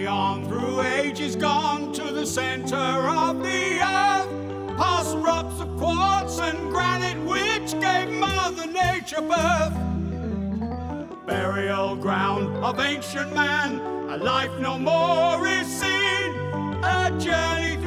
on through ages gone to the center of the earth, past rocks of quartz and granite which gave Mother Nature birth. Burial ground of ancient man, a life no more is seen, a journey